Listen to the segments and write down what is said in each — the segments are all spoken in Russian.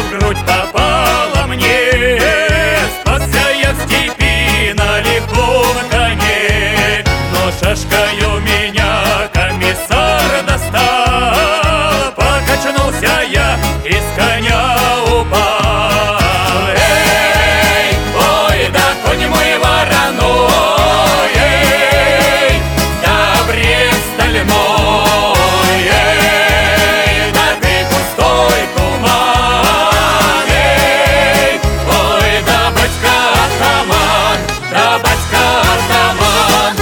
в грудь попала мне. Спасся я в степи на лихом коне, но шашкою меня комиссар достал. Покачнулся я и с коня упал. Эй, ой, да конь мой вороной, эй, да брест стальной, эй, да ты густой туман, эй, ой, да батька атаман, да батька атаман.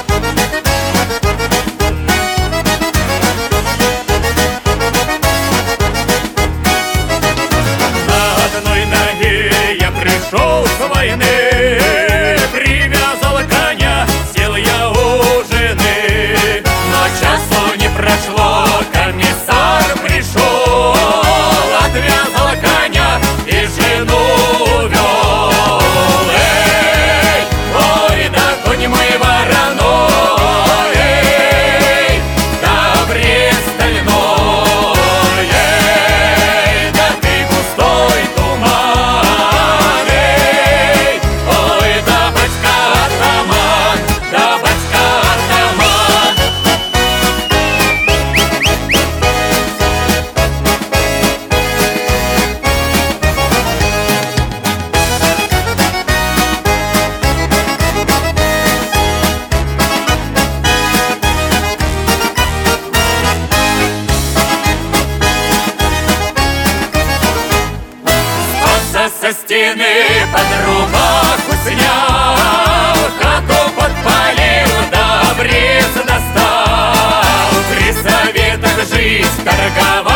На одной ноге я пришел с войны, привязал коня, сел я у жены. Но часу не прошло, комиссар пришел, отвязал коня и жену увел. Эй, ой, да конь мой вороной, эй, да брест стальной, эй, да ты густой туман, эй, ой, да батька атаман, да батька атаман. Спасся со стены, под рубаху снял, хату подпалил, да обрез достал. При советах жизнь торговал.